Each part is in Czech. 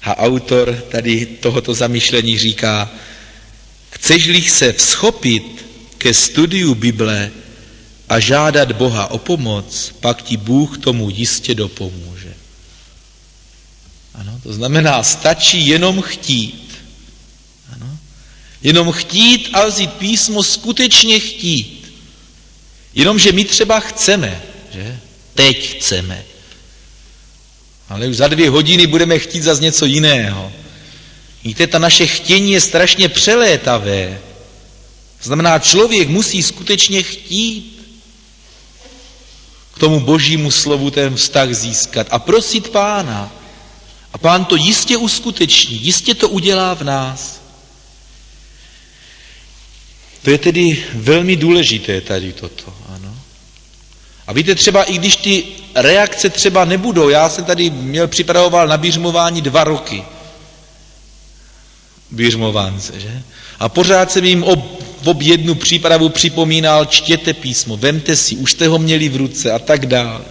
A autor tady tohoto zamyšlení říká, chceš-li se vzchopit ke studiu Bible a žádat Boha o pomoc, pak ti Bůh tomu jistě dopomůže. Ano, to znamená, stačí jenom chtít. Ano, jenom chtít a vzít písmo, skutečně chtít. Jenomže my třeba chceme, že? Teď chceme. Ale už za 2 hodiny budeme chtít zase něco jiného. Víte, ta naše chtění je strašně přelétavé. To znamená, člověk musí skutečně chtít k tomu božímu slovu ten vztah získat a prosit Pána. A Pán to jistě uskuteční, jistě to udělá v nás. To je tedy velmi důležité tady toto, ano. A víte, třeba i když ty reakce třeba nebudou, já jsem tady připravoval na běžmování 2 roky. Běžmovánce, že? A pořád jsem jim ob jednu přípravu připomínal, čtěte písmo, vemte si, už jste ho měli v ruce a tak dále.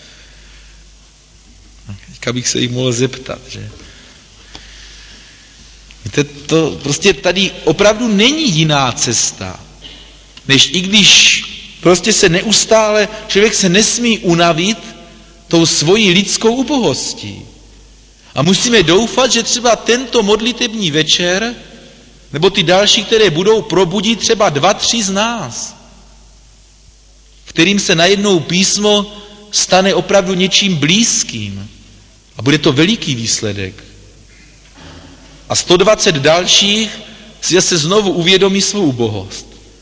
Teďka bych se jich mohl zeptat, že? Víte, to prostě tady opravdu není jiná cesta, než i když prostě se neustále, člověk se nesmí unavit tou svojí lidskou ubohostí. A musíme doufat, že třeba tento modlitební večer, nebo ty další, které budou, probudí třeba 2-3 z nás, kterým se najednou písmo stane opravdu něčím blízkým. A bude to veliký výsledek. A 120 dalších si zase znovu uvědomí svou ubohost.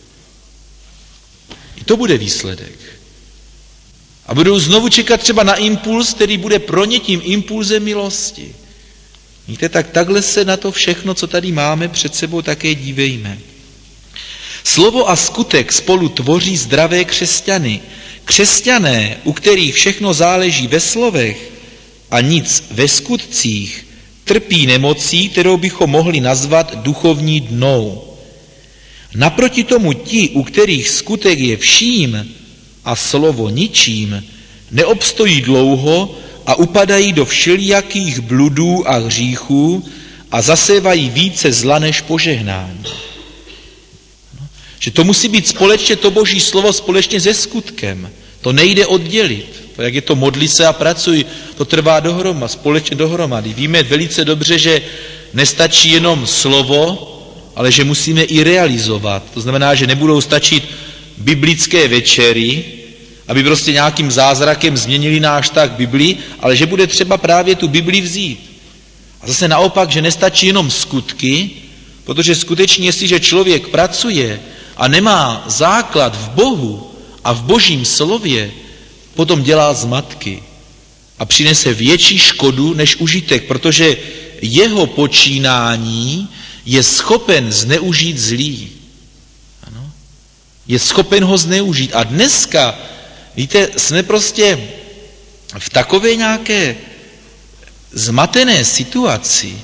I to bude výsledek. A budou znovu čekat třeba na impuls, který bude pro ně tím impulzem milosti. Víte, tak takhle se na to všechno, co tady máme před sebou, také dívejme. Slovo a skutek spolu tvoří zdravé křesťany. Křesťané, u kterých všechno záleží ve slovech a nic ve skutcích, trpí nemocí, kterou bychom mohli nazvat duchovní dnou. Naproti tomu ti, u kterých skutek je vším a slovo ničím, neobstojí dlouho a upadají do všelijakých bludů a hříchů a zasévají více zla než požehnání. Že to musí být společně to boží slovo společně se skutkem. To nejde oddělit. To, jak je to modli se a pracuj, to trvá dohromady, společně dohromady. Víme velice dobře, že nestačí jenom slovo, ale že musíme i realizovat. To znamená, že nebudou stačit biblické večery, aby prostě nějakým zázrakem změnili náš vztah k Biblii, ale že bude třeba právě tu Bibli vzít. A zase naopak, že nestačí jenom skutky, protože skutečně, jestliže člověk pracuje a nemá základ v Bohu a v božím slově, potom dělá zmatky a přinese větší škodu než užitek, protože jeho počínání je schopen zneužít zlý. Ano? Je schopen ho zneužít. A dneska, víte, jsme prostě v takové nějaké zmatené situaci,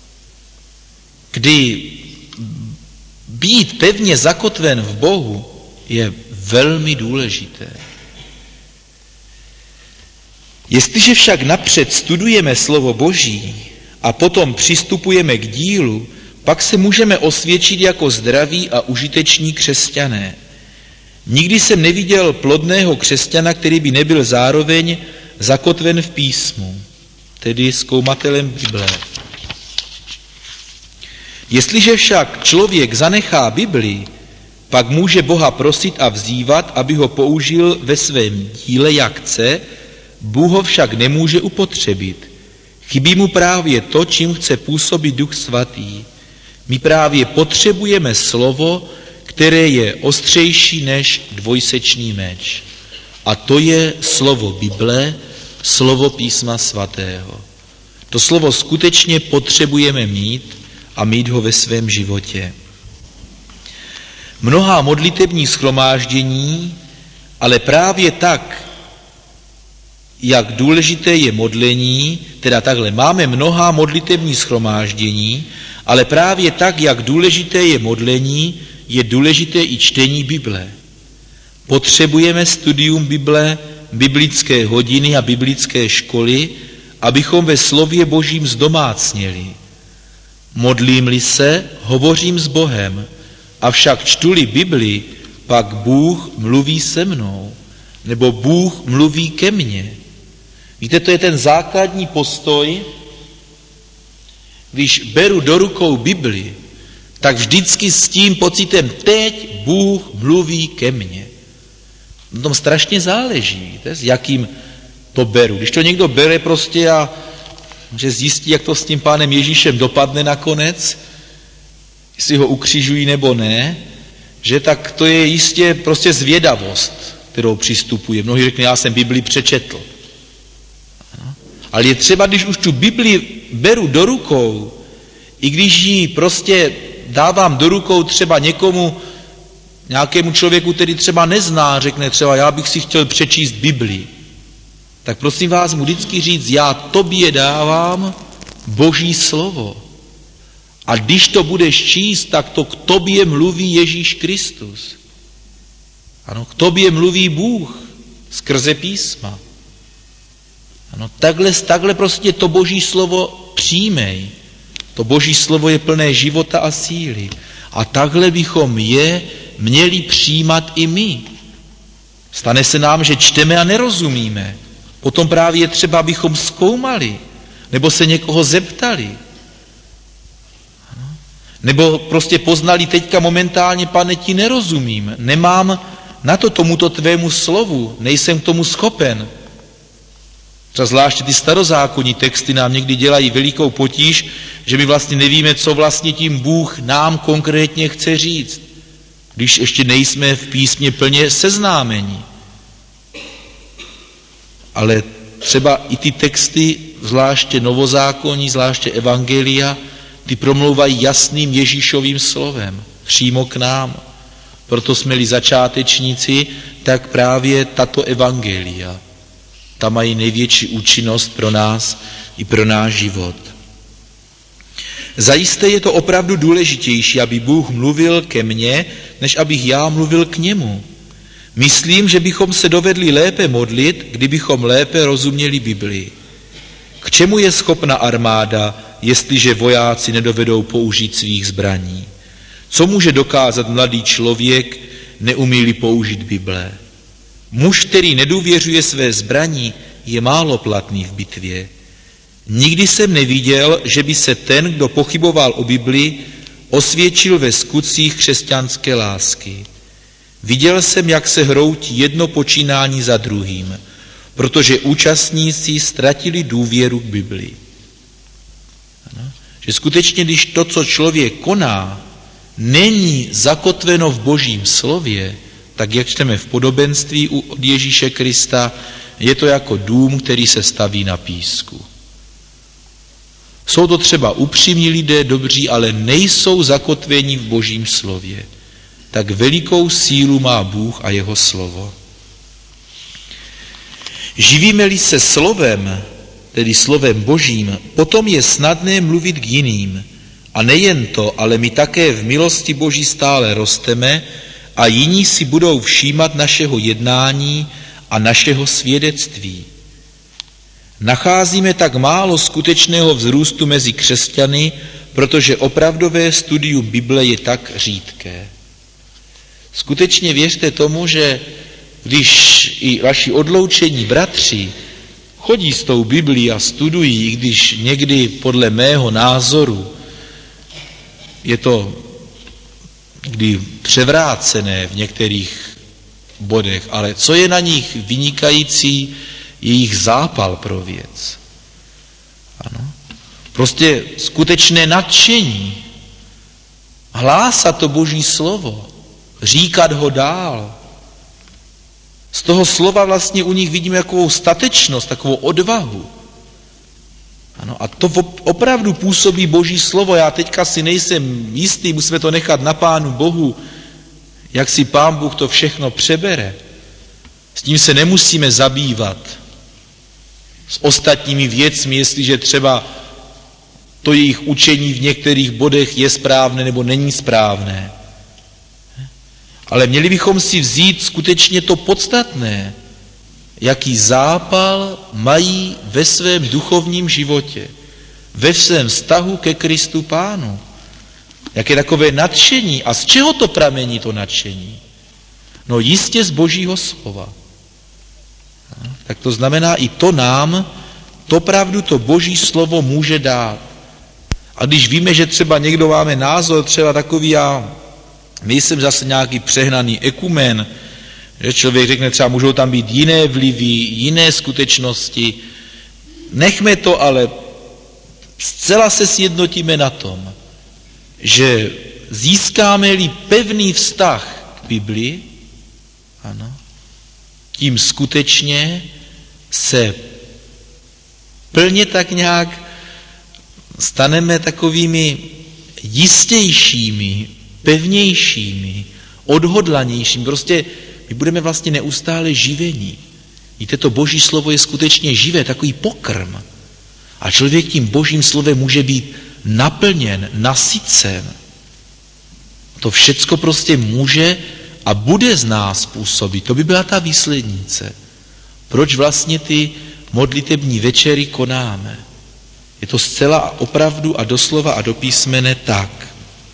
kdy být pevně zakotven v Bohu je velmi důležité. Jestliže však napřed studujeme slovo Boží a potom přistupujeme k dílu, pak se můžeme osvědčit jako zdraví a užiteční křesťané. Nikdy jsem neviděl plodného křesťana, který by nebyl zároveň zakotven v písmu, tedy zkoumatelem Bible. Jestliže však člověk zanechá Bibli, pak může Boha prosit a vzývat, aby ho použil ve svém díle, jak chce, Bůh ho však nemůže upotřebit. Chybí mu právě to, čím chce působit Duch Svatý. My právě potřebujeme slovo, které je ostřejší než dvojsečný meč. A to je slovo Bible, slovo Písma Svatého. To slovo skutečně potřebujeme mít a mít ho ve svém životě. Mnohá modlitební shromáždění, ale právě tak, jak důležité je modlení, teda takhle, máme mnohá modlitební shromáždění, ale právě tak, jak důležité je modlení, je důležité i čtení Bible. Potřebujeme studium Bible, biblické hodiny a biblické školy abychom ve slově Božím zdomácněli. Modlím-li se, hovořím s Bohem, avšak čtu-li Bibli, pak Bůh mluví se mnou, nebo Bůh mluví ke mně. Víte, to je ten základní postoj. Když beru do rukou Bibli, tak vždycky s tím pocitem, teď Bůh mluví ke mně. Na tom strašně záleží, víte, s jakým to beru. Když to někdo bere prostě a že zjistí, jak to s tím Pánem Ježíšem dopadne nakonec, jestli ho ukřižují nebo ne, že tak to je jistě prostě zvědavost, kterou přistupuje. Mnohý řekne, já jsem Bibli přečetl. Ale je třeba, když už tu Bibli beru do rukou, i když ji prostě dávám do rukou třeba někomu, nějakému člověku, který třeba nezná, řekne třeba, já bych si chtěl přečíst Bibli, tak prosím vás mu vždycky říct, já tobě dávám Boží slovo. A když to budeš číst, tak to k tobě mluví Ježíš Kristus. Ano, k tobě mluví Bůh skrze písma. Ano, takhle prostě to Boží slovo přijmej. To Boží slovo je plné života a síly. A takhle bychom je měli přijímat i my. Stane se nám, že čteme a nerozumíme. Potom právě je třeba, abychom zkoumali, nebo se někoho zeptali. Nebo prostě poznali teďka momentálně, Pane, ti nerozumím, nemám na to tomuto tvému slovu, nejsem k tomu schopen. Třeba zvláště ty starozákonní texty nám někdy dělají velikou potíž, že my vlastně nevíme, co vlastně tím Bůh nám konkrétně chce říct, když ještě nejsme v písmě plně seznámeni. Ale třeba i ty texty, zvláště novozákonní, zvláště evangelia, ty promlouvají jasným Ježíšovým slovem, přímo k nám. Proto jsme-li začátečníci, tak právě tato evangelia, ta mají největší účinnost pro nás i pro náš život. Zajisté je to opravdu důležitější, aby Bůh mluvil ke mně, než abych já mluvil k němu. Myslím, že bychom se dovedli lépe modlit, kdybychom lépe rozuměli Biblii. K čemu je schopna armáda, jestliže vojáci nedovedou použít svých zbraní? Co může dokázat mladý člověk, neumí-li použít Bible? Muž, který nedůvěřuje své zbraní, je málo platný v bitvě. Nikdy jsem neviděl, že by se ten, kdo pochyboval o Bibli, osvědčil ve skutcích křesťanské lásky. Viděl jsem, jak se hroutí jedno počínání za druhým, protože účastníci ztratili důvěru k Bibli. Že skutečně, když to, co člověk koná, není zakotveno v Božím slově, tak jak čteme v podobenství od Ježíše Krista, je to jako dům, který se staví na písku. Jsou to třeba upřímní lidé, dobří, ale nejsou zakotveni v Božím slově. Tak velikou sílu má Bůh a jeho slovo. Živíme-li se slovem, tedy slovem Božím, potom je snadné mluvit k jiným. A nejen to, ale my také v milosti Boží stále rosteme a jiní si budou všímat našeho jednání a našeho svědectví. Nacházíme tak málo skutečného vzrůstu mezi křesťany, protože opravdové studium Bible je tak řídké. Skutečně věřte tomu, že když i vaši odloučení bratři chodí s tou Biblií a studují, i když někdy podle mého názoru je to kdy převrácené v některých bodech, ale co je na nich vynikající, jejich zápal pro věc. Ano. Prostě skutečné nadšení, hlásat to Boží slovo, říkat ho dál. Z toho slova vlastně u nich vidíme takovou statečnost, takovou odvahu. Ano, a to opravdu působí Boží slovo. Já teďka si nejsem jistý, musíme to nechat na Pánu Bohu, jak si Pán Bůh to všechno přebere. S tím se nemusíme zabývat. S ostatními věcmi, jestliže třeba to jejich učení v některých bodech je správné nebo není správné. Ale měli bychom si vzít skutečně to podstatné. jaký zápal mají ve svém duchovním životě, ve svém vztahu ke Kristu Pánu. Jaké takové nadšení. A z čeho to pramení, to nadšení? No jistě z Božího slova. Tak to znamená, i to nám, to pravdu, to Boží slovo může dát. A když víme, že třeba někdo máme názor, třeba takový, já nejsem zase nějaký přehnaný ekumen, že člověk řekne, třeba můžou tam být jiné vlivy, jiné skutečnosti. Nechme to, ale zcela se sjednotíme na tom, že získáme-li pevný vztah k Biblii, ano, tím skutečně se plně tak nějak staneme takovými jistějšími, pevnějšími, odhodlanějšími. Prostě my budeme vlastně neustále živení. Víte, to Boží slovo je skutečně živé, takový pokrm. A člověk tím Božím slovem může být naplněn, nasycen. To všecko prostě může a bude z nás působit. To by byla ta výslednice. Proč vlastně ty modlitební večery konáme? Je to zcela opravdu a doslova a do písmene tak.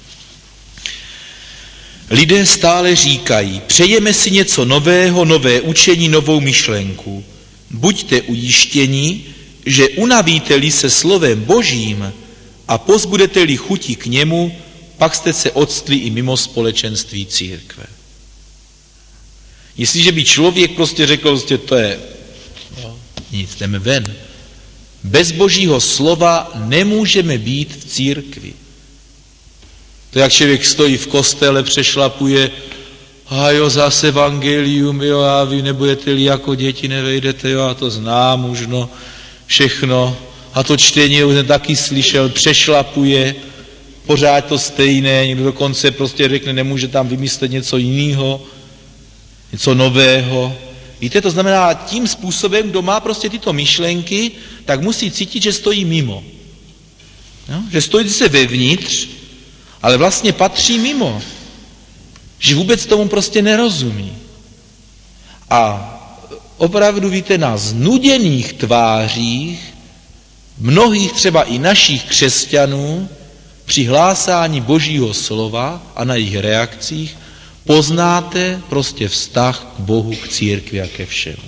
Lidé stále říkají, přejeme si něco nového, nové učení, novou myšlenku. Buďte ujištěni, že unavíte-li se slovem Božím a pozbudete-li chuti k němu, pak jste se odstli i mimo společenství církve. Jestliže by člověk prostě řekl, prostě to je nic, jdeme ven. Bez Božího slova nemůžeme být v církvi. To jak člověk stojí v kostele, přešlapuje, a jo, zase evangelium, jo, a vy nebudete-li jako děti, nevejdete, jo, a to znám už, no, všechno. A to čtení už jsem taky slyšel, přešlapuje, pořád to stejné, někdo dokonce prostě řekne, nemůže tam vymyslet něco jiného, něco nového. Víte, to znamená, tím způsobem, kdo má prostě tyto myšlenky, tak musí cítit, že stojí mimo. Jo? Že stojí se vevnitř, ale vlastně patří mimo. Že vůbec tomu prostě nerozumí. A opravdu, víte, na znuděných tvářích mnohých třeba i našich křesťanů při hlásání Božího slova a na jejich reakcích poznáte prostě vztah k Bohu, k církvi a ke všemu.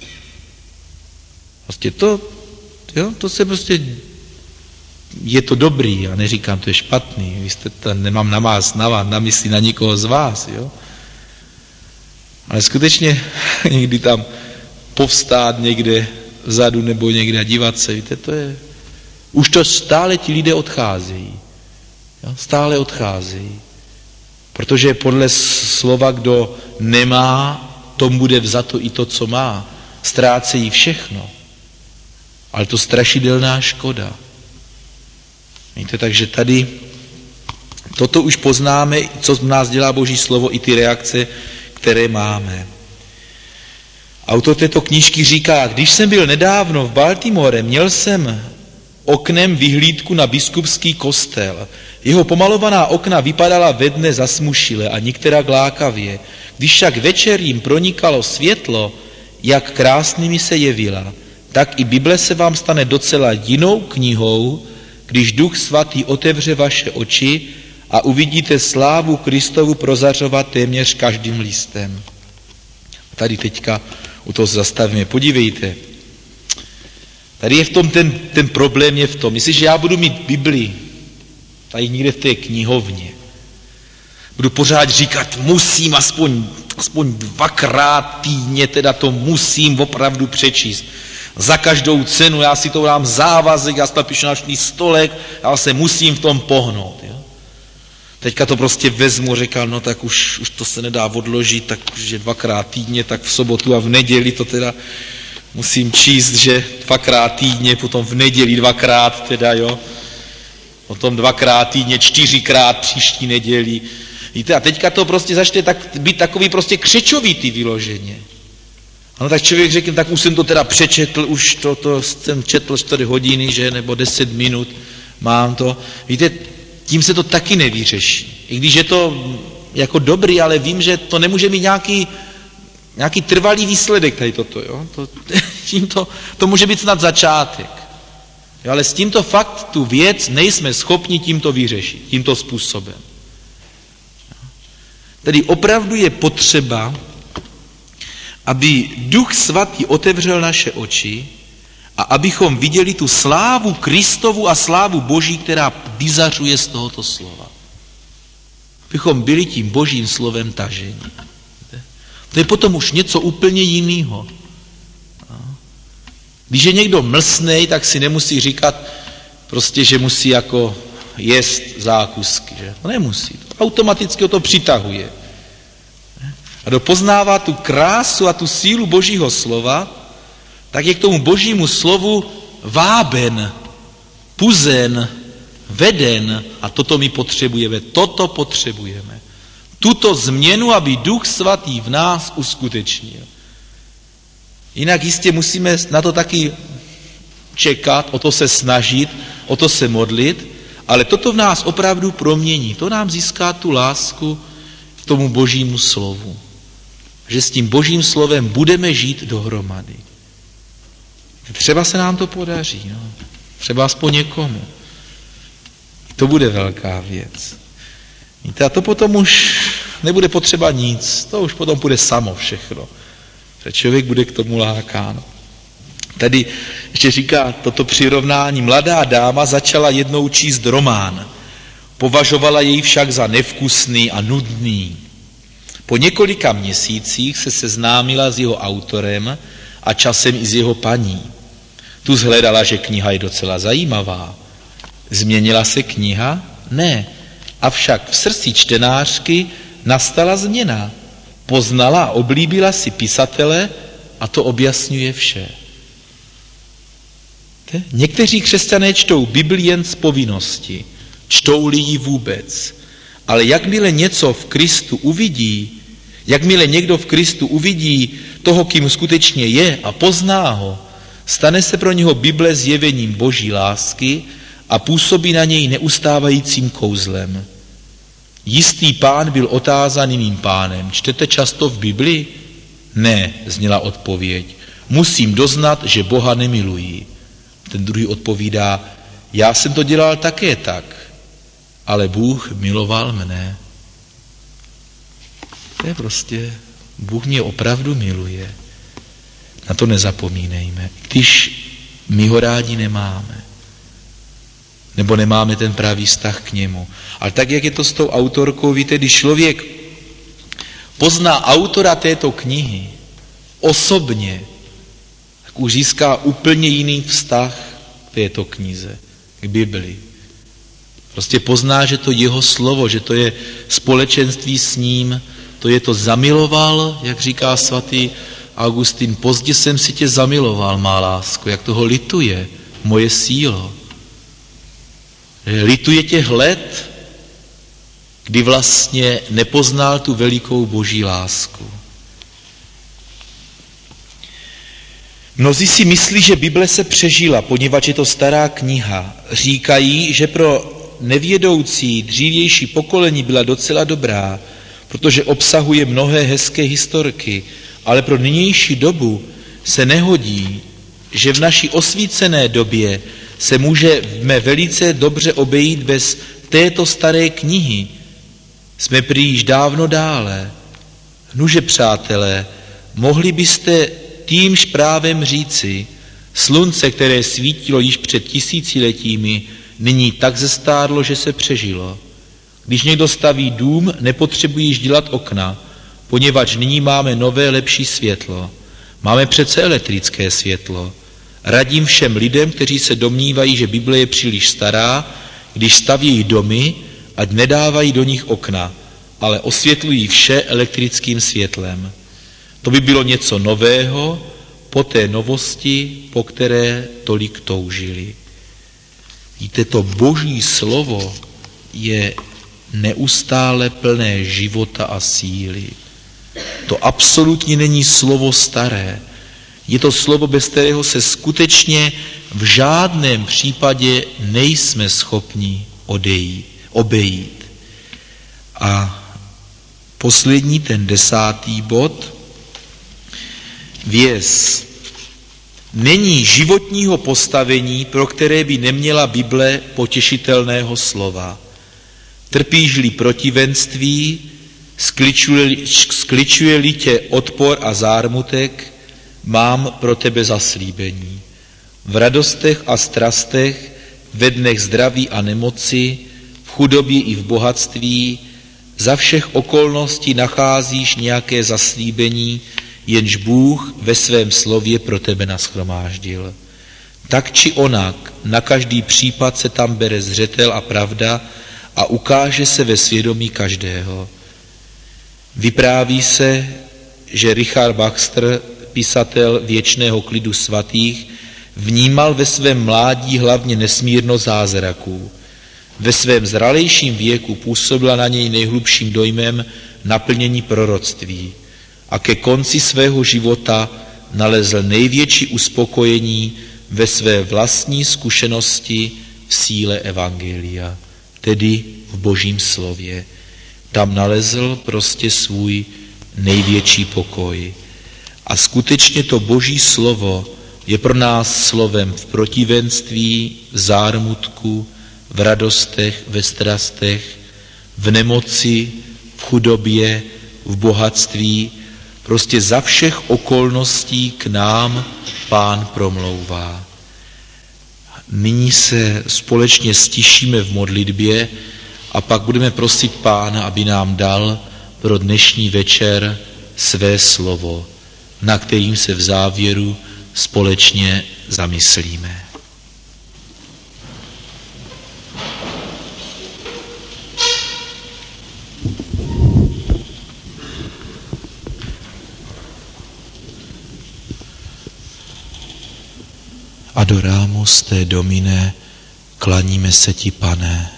Prostě to se prostě, je to dobrý, já neříkám, to je špatný, vy jste to, nemám na vás, na mysli na nikoho z vás, jo. Ale skutečně někdy tam povstát někde vzadu nebo někde a dívat se, víte, to je, už to stále ti lidé odcházejí. Jo? Stále odcházejí. Protože podle slova, kdo nemá, tomu bude vzato i to, co má. Ztrácejí všechno. Ale to strašidelná škoda. Víte, takže tady toto už poznáme, co z nás dělá Boží slovo, i ty reakce, které máme. Autor této knížky říká, když jsem byl nedávno v Baltimore, měl jsem oknem vyhlídku na biskupský kostel. Jeho pomalovaná okna vypadala ve dne zasmušile a nikterak lákavě. Když však večer jim pronikalo světlo, jak krásnými se jevila, tak i Bible se vám stane docela jinou knihou, když Duch Svatý otevře vaše oči a uvidíte slávu Kristovu prozařovat téměř každým listem. Tady teďka u toho zastavíme. Podívejte. Tady je v tom ten problém je v tom. Jestliže já budu mít Bibli tady někde v té knihovně, budu pořád říkat, musím aspoň 2krát týdně, teda to musím opravdu přečíst. Za každou cenu, já si to dám závazek, já si to píšu na stolek, já se musím v tom pohnout. Jo? Teďka to prostě vezmu, říkal, no tak už to se nedá odložit, tak že 2krát týdně, tak v sobotu a v neděli to teda musím číst, že 2krát týdně, potom v neděli 2krát teda, jo. Potom 2krát týdně, 4krát příští neděli. Víte, a teďka to prostě začne být takový prostě křečovitý vyloženě. Ano, tak člověk řekne, tak už jsem to teda přečetl, už to jsem četl 4 hodiny, že, nebo 10 minut, mám to. Víte, tím se to taky nevyřeší. I když je to jako dobrý, ale vím, že to nemůže mít nějaký nějaký trvalý výsledek tady toto, jo? To může být snad začátek. Jo, ale s tímto fakt tu věc nejsme schopni tímto vyřešit, tímto způsobem. Tedy opravdu je potřeba, aby Duch Svatý otevřel naše oči a abychom viděli tu slávu Kristovu a slávu Boží, která vyzařuje z tohoto slova. Abychom byli tím Božím slovem taženi. To je potom už něco úplně jiného. Když je někdo mlsnej, tak si nemusí říkat prostě, že musí jako jíst zákusky. Že? To nemusí. Automaticky ho to přitahuje. A kdo poznává tu krásu a tu sílu Božího slova, tak je k tomu Božímu slovu váben, puzen, veden a toto my potřebujeme. Toto potřebujeme. Tuto změnu, aby Duch Svatý v nás uskutečnil. Jinak jistě musíme na to taky čekat, o to se snažit, o to se modlit, ale toto v nás opravdu promění. To nám získá tu lásku k tomu Božímu slovu. Že s tím Božím slovem budeme žít dohromady. Třeba se nám to podaří. No. Třeba aspoň někomu. To bude velká věc. Víte, a to potom už nebude potřeba nic. To už potom bude samo všechno. Že člověk bude k tomu lákán. Tady ještě říká toto přirovnání. Mladá dáma začala jednou číst román. Považovala jej však za nevkusný a nudný. Po několika měsících se seznámila s jeho autorem a časem i s jeho paní. Tu shledala, že kniha je docela zajímavá. Změnila se kniha? Ne. Avšak v srdci čtenářky nastala změna. Poznala a oblíbila si pisatele a to objasňuje vše. Někteří křesťané čtou Bibli jen z povinnosti. Čtou-li ji vůbec. Ale jakmile něco v Kristu uvidí, jakmile někdo v Kristu uvidí toho, kým skutečně je a pozná ho, stane se pro něho Bible zjevením Boží lásky a působí na něj neustávajícím kouzlem. Jistý pán byl otázán mým pánem. Čtete často v Bibli? Ne, zněla odpověď. Musím doznat, že Boha nemiluji. Ten druhý odpovídá, já jsem to dělal také tak, ale Bůh miloval mne. To je prostě, Bůh mě opravdu miluje. Na to nezapomínejme, když my ho rádi nemáme. Nebo nemáme ten pravý vztah k němu. Ale tak, jak je to s tou autorkou, víte, když člověk pozná autora této knihy osobně, tak už získá úplně jiný vztah k této knize, k Bibli. Prostě pozná, že to jeho slovo, že to je společenství s ním, to je to zamiloval, jak říká svatý Augustín, pozdě jsem si tě zamiloval, má lásko, jak toho lituje moje sílo. Lituje těch let, kdy vlastně nepoznal tu velikou Boží lásku. Mnozí si myslí, že Bible se přežila, poněvadž je to stará kniha. Říkají, že pro nevědoucí dřívější pokolení byla docela dobrá, protože obsahuje mnohé hezké historky, ale pro nynější dobu se nehodí, že v naší osvícené době se můžeme velice dobře obejít bez této staré knihy. Jsme prý již dávno dále. Nuže, přátelé, mohli byste týmž právem říci, slunce, které svítilo již před tisíciletími, nyní tak zestárlo, že se přežilo. Když někdo staví dům, nepotřebuje již dělat okna, poněvadž nyní máme nové, lepší světlo. Máme přece elektrické světlo. Radím všem lidem, kteří se domnívají, že Bible je příliš stará, když stavějí domy, ať nedávají do nich okna, ale osvětlují vše elektrickým světlem. To by bylo něco nového po té novosti, po které tolik toužili. Víte, to Boží slovo je neustále plné života a síly. To absolutně není slovo staré. Je to slovo, bez kterého se skutečně v žádném případě nejsme schopni obejít. A poslední, ten 10. bod, věz. Není životního postavení, pro které by neměla Bible potěšitelného slova. Trpíš-li protivenství, skličuje-li tě odpor a zármutek, mám pro tebe zaslíbení. V radostech a strastech, ve dnech zdraví a nemoci, v chudobě i v bohatství, za všech okolností nacházíš nějaké zaslíbení, jenž Bůh ve svém slově pro tebe nashromáždil. Tak či onak, na každý případ se tam bere zřetel a pravda a ukáže se ve svědomí každého. Vypráví se, že Richard Baxter, pisatel Věčného klidu svatých, vnímal ve svém mládí hlavně nesmírno zázraků. Ve svém zralejším věku působila na něj nejhlubším dojmem naplnění proroctví a ke konci svého života nalezl největší uspokojení ve své vlastní zkušenosti v síle evangelia, tedy v Božím slově. Tam nalezl prostě svůj největší pokoj. A skutečně to Boží slovo je pro nás slovem v protivenství, v zármutku, v radostech, ve strastech, v nemoci, v chudobě, v bohatství. Prostě za všech okolností k nám Pán promlouvá. Nyní se společně stišíme v modlitbě a pak budeme prosit Pána, aby nám dal pro dnešní večer své slovo, na kterým se v závěru společně zamyslíme. Adoramus te Domine, klaníme se ti, Pane.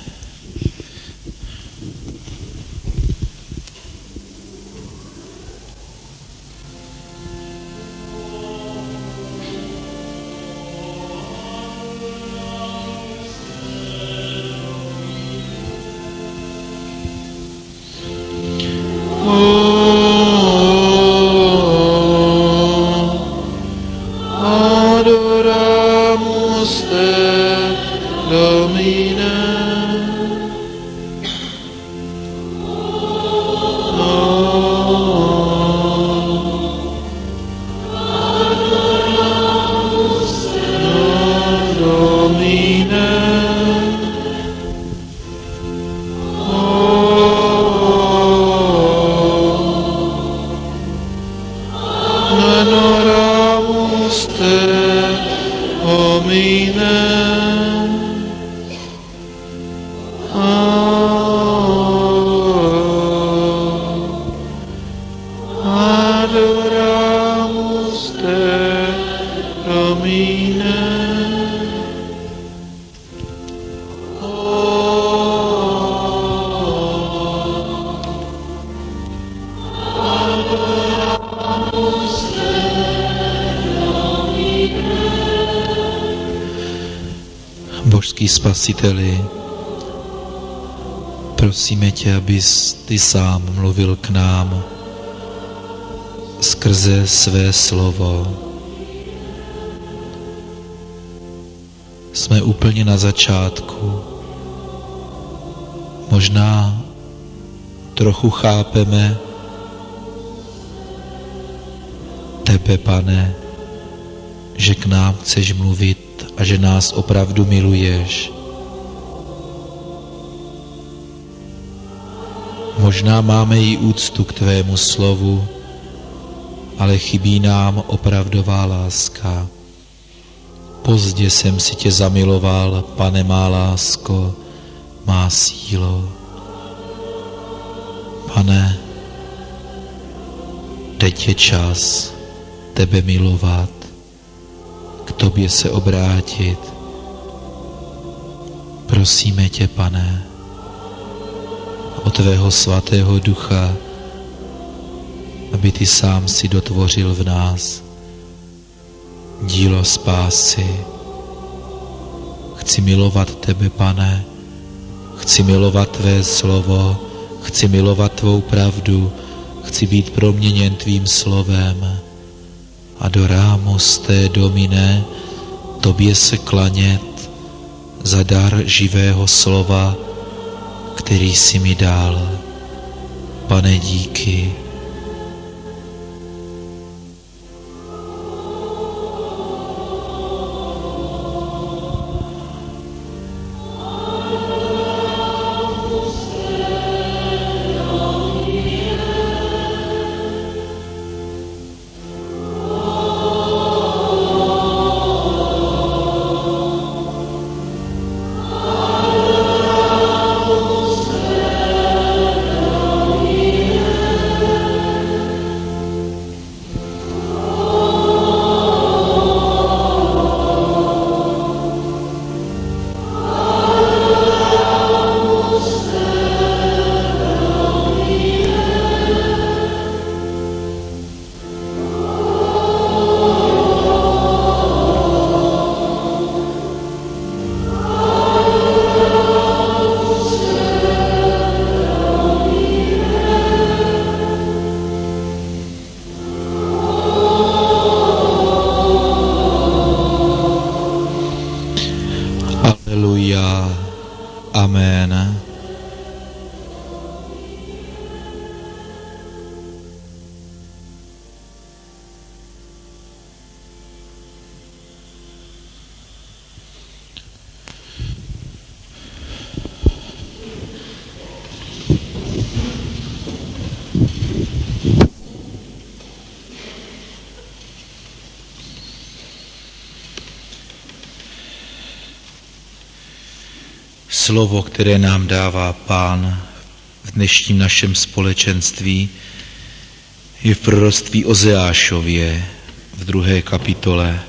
Božský Spasiteli, prosíme tě, abys ty sám mluvil k nám skrze své slovo. Jsme úplně na začátku. Možná trochu chápeme tebe, Pane, že k nám chceš mluvit a že nás opravdu miluješ. Možná máme i úctu k tvému slovu, ale chybí nám opravdová láska. Pozdě jsem si tě zamiloval, Pane má lásko, má sílo. Pane, teď je čas tebe milovat, k tobě se obrátit. Prosíme tě, Pane, o tvého svatého ducha, aby ty sám si dotvořil v nás dílo spásy. Chci milovat tebe, Pane, chci milovat tvé slovo, chci milovat tvou pravdu, chci být proměněn tvým slovem Adoramos te, Domine, tobě se klanět za dar živého slova, který jsi mi dal. Pane, díky. Amen. Slovo, které nám dává Pán v dnešním našem společenství, je v proroctví Ozeášově v 2. kapitole.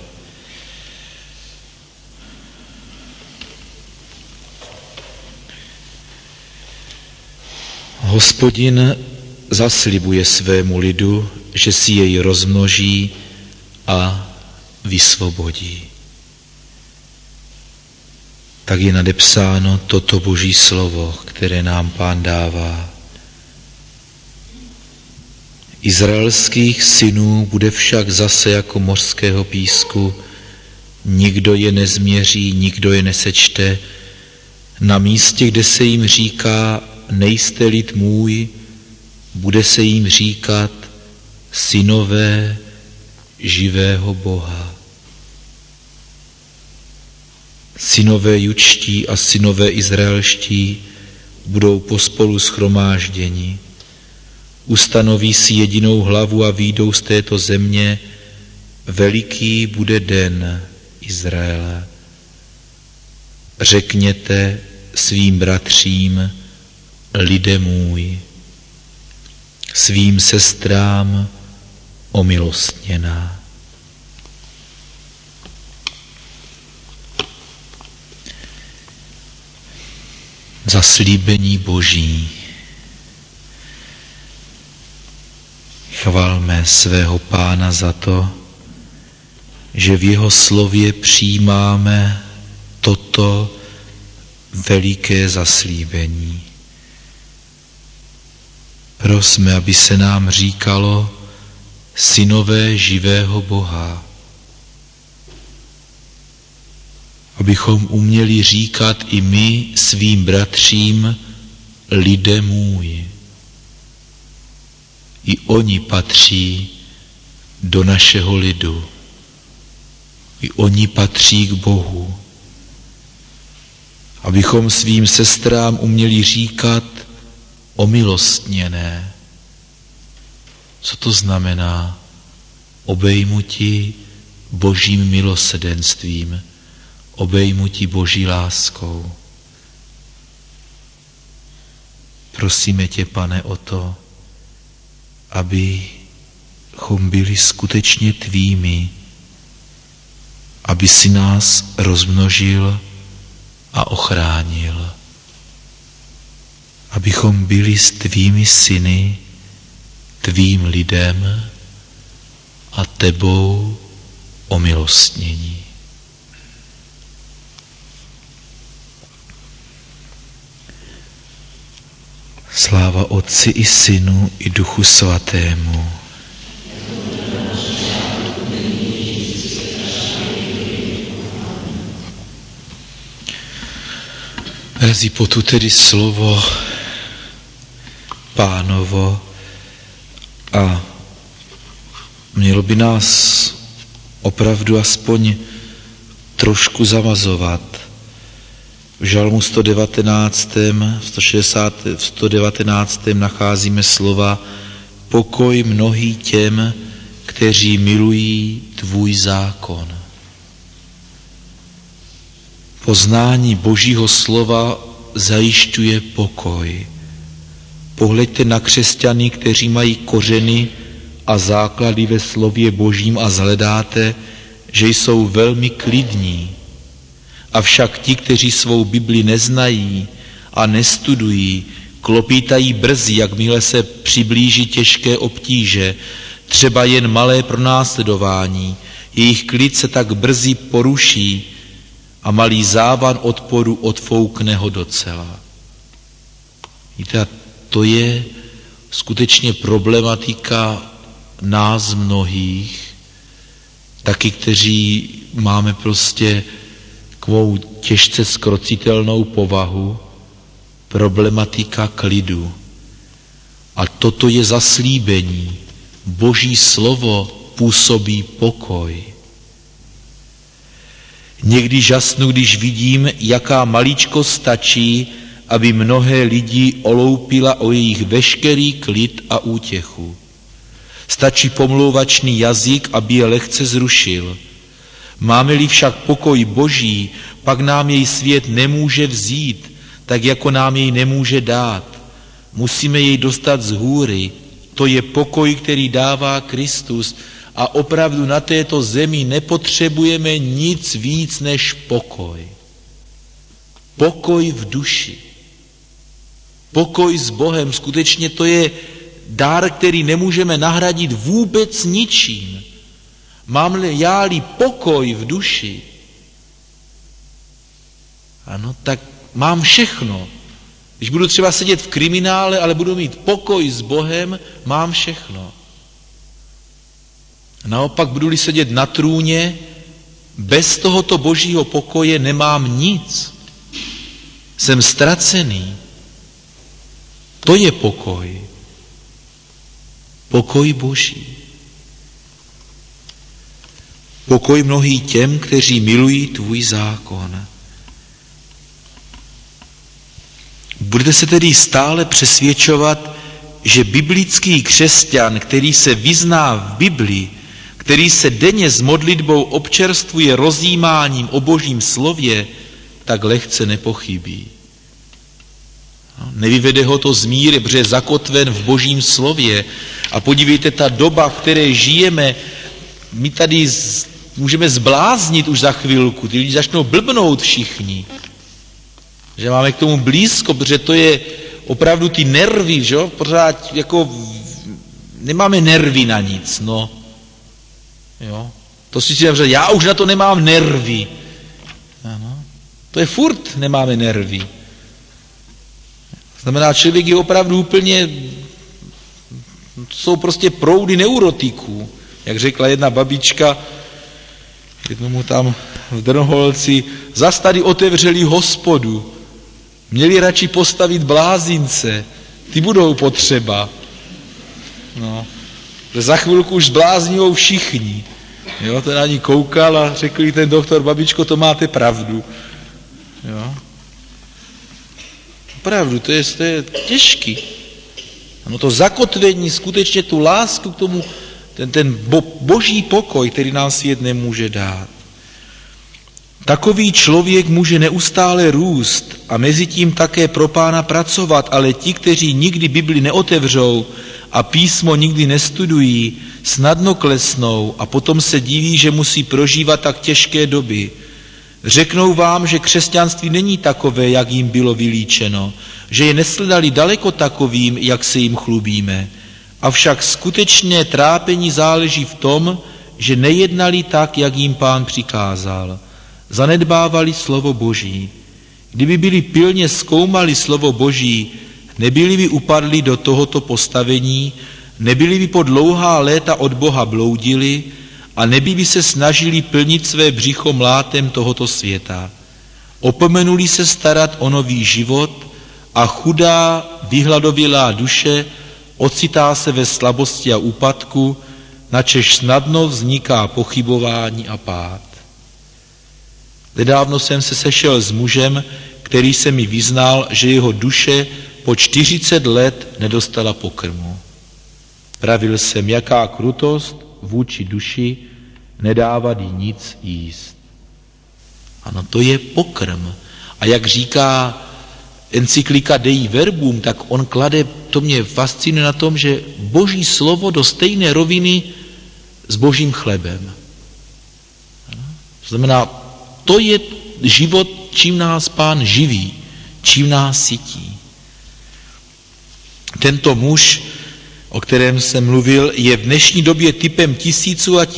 Hospodin zaslibuje svému lidu, že si jej rozmnoží a vysvobodí. Tak je nadepsáno toto Boží slovo, které nám Pán dává. Izraelských synů bude však zase jako mořského písku, nikdo je nezměří, nikdo je nesečte. Na místě, kde se jim říká, nejste lid můj, bude se jim říkat synové živého Boha. Synové jučtí a synové izraelští budou pospolu shromážděni. Ustanoví si jedinou hlavu a výjdou z této země. Veliký bude den Izraele. Řekněte svým bratřím, lidé můj, svým sestrám omilostněná. Zaslíbení Boží. Chvalme svého Pána za to, že v jeho slově přijímáme toto veliké zaslíbení. Prosme, aby se nám říkalo synové živého Boha. Abychom uměli říkat i my svým bratřím, lidé můj. I oni patří do našeho lidu. I oni patří k Bohu. Abychom svým sestrám uměli říkat omilostněné. Co to znamená? Obejmuti Božím milosrdenstvím, obejmuti Boží láskou. Prosíme tě, Pane, o to, abychom byli skutečně tvými, aby si nás rozmnožil a ochránil. Abychom byli s tvými syny, tvým lidem a tebou omilostnění. Sláva Otci i Synu i Duchu Svatému. Drazí, potu tedy slovo Pánovo a mělo by nás opravdu aspoň trošku zavazovat. V Žalmu 119. nacházíme slova pokoj mnohý těm, kteří milují tvůj zákon. Poznání Božího slova zajišťuje pokoj. Pohleďte na křesťany, kteří mají kořeny a základy ve slově Božím a zhledáte, že jsou velmi klidní. Avšak ti, kteří svou Bibli neznají a nestudují, klopítají brzy, jakmile se přiblíží těžké obtíže, třeba jen malé pronásledování. Jejich klid se tak brzy poruší a malý závan odporu odfoukne ho docela. Víte, a to je skutečně problematika nás mnohých, taky kteří máme prostě takovou těžce zkrotitelnou povahu, problematika klidu. A toto je zaslíbení. Boží slovo působí pokoj. Někdy žasnu, když vidím, jaká maličko stačí, aby mnohé lidi oloupila o jejich veškerý klid a útěchu. Stačí pomlouvačný jazyk, aby je lehce zrušil. Máme-li však pokoj Boží, pak nám jej svět nemůže vzít, tak jako nám jej nemůže dát. Musíme jej dostat z hůry. To je pokoj, který dává Kristus a opravdu na této zemi nepotřebujeme nic víc než pokoj. Pokoj v duši. Pokoj s Bohem, skutečně to je dar, který nemůžeme nahradit vůbec ničím. Mám-li já-li pokoj v duši, ano, tak mám všechno. Když budu třeba sedět v kriminále, ale budu mít pokoj s Bohem, mám všechno. Naopak budu-li sedět na trůně, bez tohoto Božího pokoje nemám nic. Jsem ztracený. To je pokoj. Pokoj Boží. Pokoj mnohý těm, kteří milují tvůj zákon. Budete se tedy stále přesvědčovat, že biblický křesťan, který se vyzná v Bibli, který se denně s modlitbou občerstvuje rozjímáním o Božím slově, tak lehce nepochybí. Nevyvede ho to z míry, protože je zakotven v Božím slově. A podívejte, ta doba, v které žijeme, my tady můžeme zbláznit už za chvilku. Ty lidi začnou blbnout všichni. Že máme k tomu blízko, protože to je opravdu ty nervy, že jo? Pořád jako nemáme nervy na nic, no. Jo? To si říkám, že já už na to nemám nervy. Ano. To je furt nemáme nervy. Znamená, člověk je opravdu úplně, jsou prostě proudy neurotiků. Jak řekla jedna babička, jednomu tam v Drnholci, zas tady otevřeli hospodu. Měli radši postavit blázince, ty budou potřeba. No. Za chvilku už zblázňujou všichni. Jo, ten na ní koukal a řekl jí ten doktor, babičko, to máte pravdu. Jo. Opravdu, to je těžký. Ano, to zakotvení, skutečně tu lásku k tomu, ten boží pokoj, který nám svět nemůže dát. Takový člověk může neustále růst a mezi tím také pro Pána pracovat, ale ti, kteří nikdy Bibli neotevřou a písmo nikdy nestudují, snadno klesnou a potom se diví, že musí prožívat tak těžké doby. Řeknou vám, že křesťanství není takové, jak jim bylo vylíčeno, že je nesledali daleko takovým, jak se jim chlubíme. Avšak skutečné trápení záleží v tom, že nejednali tak, jak jim Pán přikázal. Zanedbávali slovo Boží. Kdyby byli pilně zkoumali slovo Boží, nebyli by upadli do tohoto postavení, nebyli by po dlouhá léta od Boha bloudili a nebyli by se snažili plnit své břicho mlátem tohoto světa. Opomenuli se starat o nový život a chudá, vyhladovělá duše ocitá se ve slabosti a úpadku, načež snadno vzniká pochybování a pád. Nedávno jsem se sešel s mužem, který se mi vyznal, že jeho duše po 40 let nedostala pokrmu. Pravil jsem, jaká krutost vůči duši nedávat jí nic jíst. Ano, to je pokrm. A jak říká encyklika Dei Verbum, tak on klade, to mě fascinuje na tom, že Boží slovo do stejné roviny s Božím chlebem. To znamená, to je život, čím nás Pán živí, čím nás sytí. Tento muž, o kterém jsem mluvil, je v dnešní době typem tisíců a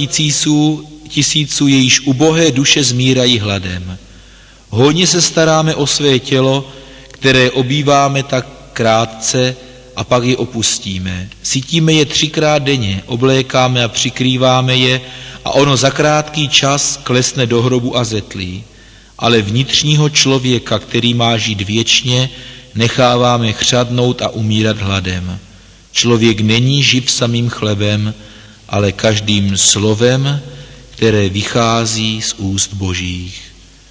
tisíců, jejíž ubohé duše zmírají hladem. Hojně se staráme o své tělo, které obýváme tak krátce a pak je opustíme. Sytíme je 3krát denně, oblékáme a přikrýváme je a ono za krátký čas klesne do hrobu a zetlí. Ale vnitřního člověka, který má žít věčně, necháváme chřadnout a umírat hladem. Člověk není živ samým chlebem, ale každým slovem, které vychází z úst Božích.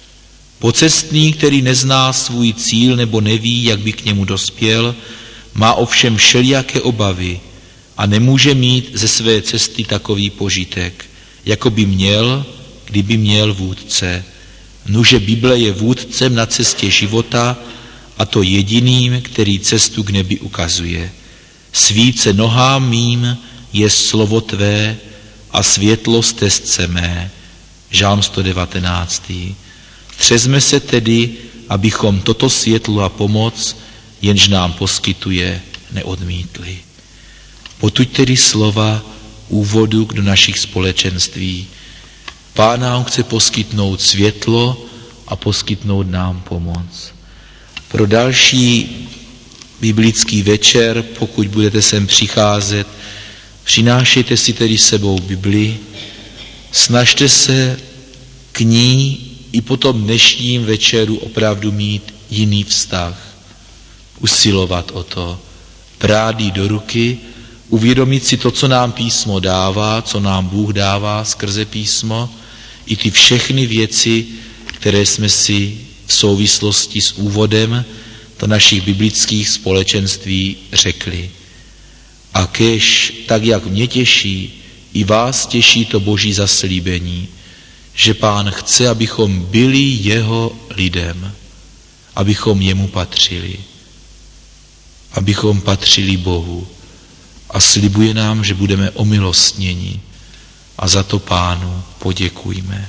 Pocestný, který nezná svůj cíl nebo neví, jak by k němu dospěl, má ovšem všelijaké obavy a nemůže mít ze své cesty takový požitek, jako by měl, kdyby měl vůdce. Nuže Bible je vůdcem na cestě života, a to jediným, který cestu k nebi ukazuje. Svíce nohám mým je slovo tvé a světlo stezce mé. Žálm 119. Třezme se tedy, abychom toto světlo a pomoc, jenž nám poskytuje, neodmítli. Potuď tedy slova úvodu do našich společenství. Pán nám chce poskytnout světlo a poskytnout nám pomoc. Pro další biblický večer, pokud budete sem přicházet, přinášejte si tedy sebou Bibli, snažte se k ní i po tom dnešním večeru opravdu mít jiný vztah, usilovat o to, brát ji do ruky, uvědomit si to, co nám písmo dává, co nám Bůh dává skrze písmo, i ty všechny věci, které jsme si v souvislosti s úvodem do našich biblických společenství řekli. A kéž, tak jak mě těší, i vás těší to Boží zaslíbení, že Pán chce, abychom byli jeho lidem, abychom jemu patřili, abychom patřili Bohu. A slibuje nám, že budeme omilostněni. A za to Pánu poděkujme.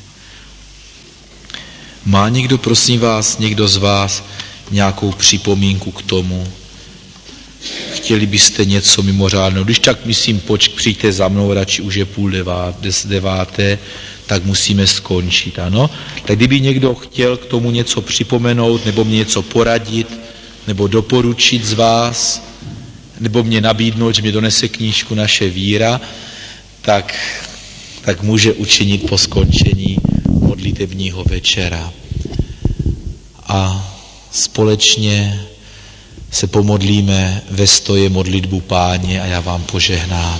Má někdo, prosím vás, někdo z vás nějakou připomínku k tomu? Chtěli byste něco mimořádného? Když tak, myslím, přijďte za mnou, radši už je 8:30, tak musíme skončit, ano? Tak kdyby někdo chtěl k tomu něco připomenout, nebo mě něco poradit, nebo doporučit z vás, nebo mě nabídnout, že mě donese knížku Naše víra, tak může učinit po skončení modlitebního večera. A společně se pomodlíme ve stoje modlitbu Páně a já vám požehnám.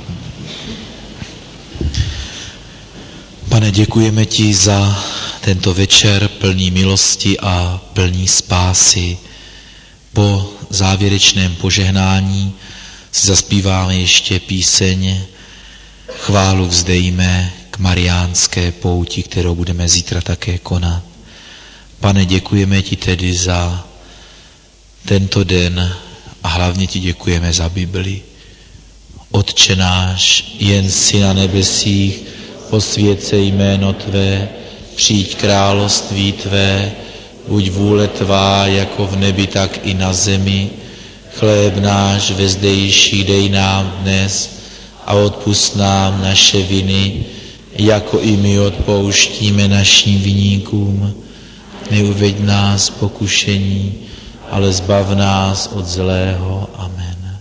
Pane, děkujeme ti za tento večer plný milosti a plný spásy. Po závěrečném požehnání si zaspíváme ještě píseň Chválu vzdejme k mariánské pouti, kterou budeme zítra také konat. Pane, děkujeme ti tedy za tento den a hlavně ti děkujeme za Bibli. Otče náš, jen jsi na nebesích, posvěcej jméno tvé, přijď království tvé, buď vůle tvá jako v nebi, tak i na zemi. Chléb náš vezdejší dej nám dnes a odpusť nám naše viny, jako i my odpouštíme našim viníkům. Neuveď nás pokušení, ale zbav nás od zlého. Amen.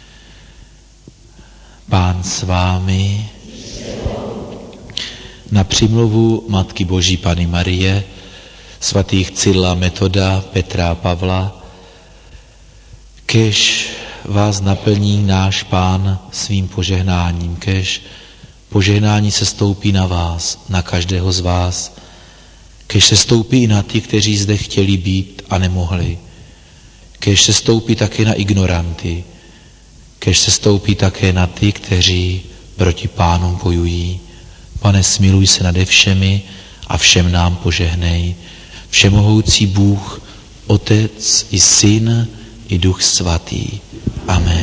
Pán s vámi. Na přímluvu Matky Boží Panny Marie svatých Cyrila, Metoda, Petra a Pavla, kéž vás naplní náš Pán svým požehnáním, kéž požehnání se stoupí na vás, na každého z vás, kéž se stoupí i na ty, kteří zde chtěli být a nemohli, kéž se stoupí také na ignoranty, kéž se stoupí také na ty, kteří proti Pánu bojují. Pane, smiluj se nade všemi a všem nám požehnej. Všemohoucí Bůh, Otec i Syn i Duch Svatý. Amen.